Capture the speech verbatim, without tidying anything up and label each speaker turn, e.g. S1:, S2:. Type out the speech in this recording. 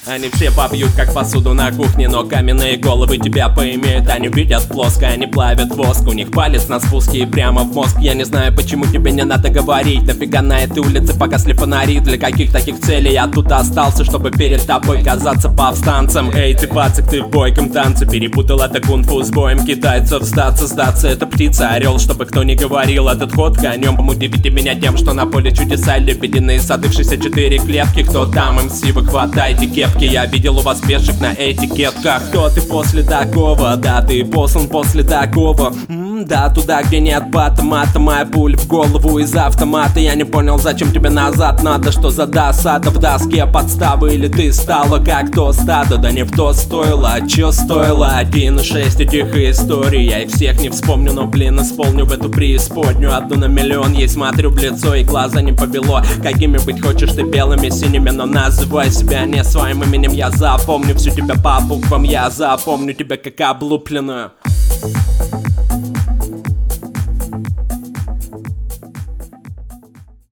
S1: Они все побьют, как посуду на кухне, но каменные головы тебя поимеют. Они видят плоско, они плавят воск, у них палец на спуске и прямо в мозг. Я не знаю, почему тебе не надо говорить. Нафига на этой улице погасли фонари? Для каких таких целей я тут остался, чтобы перед тобой казаться повстанцем? Эй, ты пацик, ты в бойком танце перепутал это кунг-фу с боем китайцев. Сдаться, сдаться, это птица, орел, чтобы кто не говорил. Этот ход конем, удивите меня тем, что на поле чудеса лебединые сады в шестьдесят четыре клетки. Кто там, эм си, вы хватайте кепки. Я видел у вас пешек на этикетках. Кто ты после такого? Да, ты послан после такого. Да, туда, где нет батомата. Моя пуля в голову из автомата. Я не понял, зачем тебе назад надо. Что за досада в доске подставы? Или ты стала как то стадо? Да не в то стоило, а чё стоило? Один и шесть этих историй. Я их всех не вспомню, но блин, исполню в эту преисподнюю. Одну на миллион, ей смотрю в лицо и глаза не повело. Какими быть хочешь ты, белыми, синими, но называй себя не своим именем. Я запомню всю тебя по буквам, я запомню тебя как облупленную.